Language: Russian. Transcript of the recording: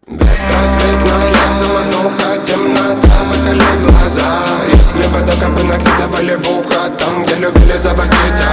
Беспросветная замануха, темнота, выколи глаза. Если бы только бы накидывали в ухо, там, где любили заводить